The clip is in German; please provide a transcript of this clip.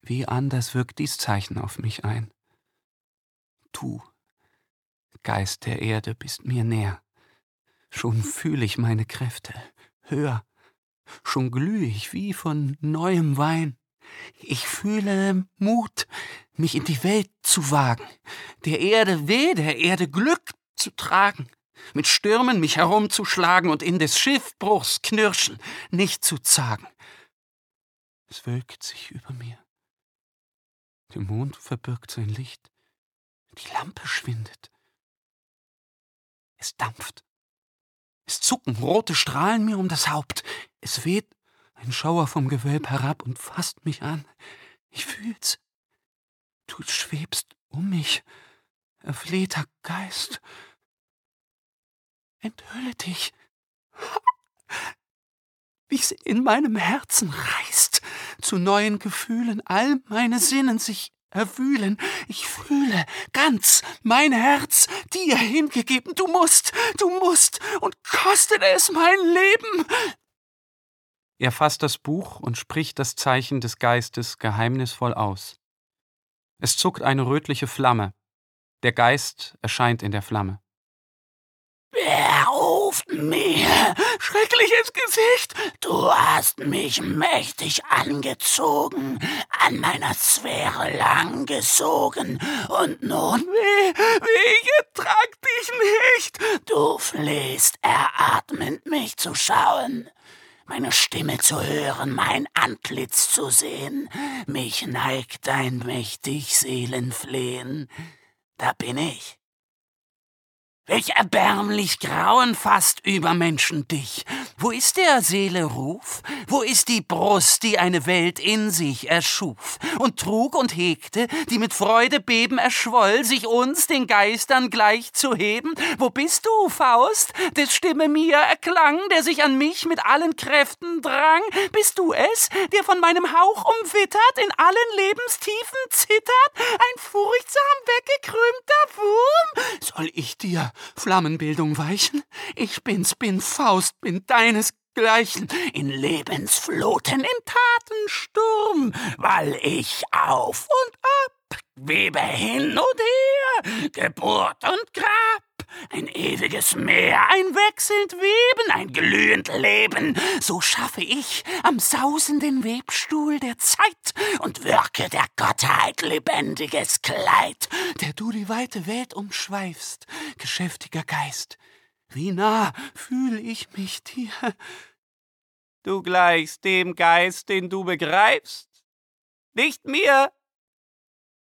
Wie anders wirkt dies Zeichen auf mich ein. Du, Geist der Erde, bist mir näher. Schon fühl ich meine Kräfte, höher. Schon glüh ich wie von neuem Wein. Ich fühle Mut, mich in die Welt zu wagen, der Erde Glück zu tragen, mit Stürmen mich herumzuschlagen und in des Schiffbruchs Knirschen nicht zu zagen. Es wölkt sich über mir. Der Mond verbirgt sein Licht. Die Lampe schwindet. Es dampft. Es zucken rote Strahlen mir um das Haupt. Es weht ein Schauer vom Gewölb herab und fasst mich an. Ich fühl's. Du schwebst um mich, erflehter Geist. Enthülle dich, wie's in meinem Herzen reißt. Zu neuen Gefühlen all meine Sinnen sich erwühlen. Ich fühle ganz mein Herz dir hingegeben. Du musst, und kostet es mein Leben. Er fasst das Buch und spricht das Zeichen des Geistes geheimnisvoll aus. Es zuckt eine rötliche Flamme. Der Geist erscheint in der Flamme. Wer ruft mir? Schreckliches Gesicht! Du hast mich mächtig angezogen, an meiner Sphäre lang gesogen, und nun, ich ertrag dich nicht! Du flehst eratmend, mich zu schauen, meine Stimme zu hören, mein Antlitz zu sehen. Mich neigt dein mächtig Seelenflehen. Da bin ich. Welch erbärmlich Grauen fasst über Menschen dich. Wo ist der Seele Ruf? Wo ist die Brust, die eine Welt in sich erschuf und trug und hegte, die mit Freude beben erschwoll, sich uns, den Geistern, gleich zu heben? Wo bist du, Faust, des Stimme mir erklang, der sich an mich mit allen Kräften drang? Bist du es, der von meinem Hauch umwittert, in allen Lebenstiefen zittert? Ein furchtsam weggekrümmter Wurm? Soll ich dir Flammenbildung weichen? Ich bin Faust, bin deinesgleichen, in Lebensfluten, in Tatensturm, wall ich auf und ab, webe hin und her, Geburt und Grab, ein ewiges Meer, ein wechselnd Weben, ein glühend Leben, so schaffe ich am sausenden Webstuhl der Zeit und wirke der Gottheit lebendiges Kleid, der du die weite Welt umschweifst, geschäftiger Geist. Wie nah fühl ich mich dir? Du gleichst dem Geist, den du begreifst. Nicht mir,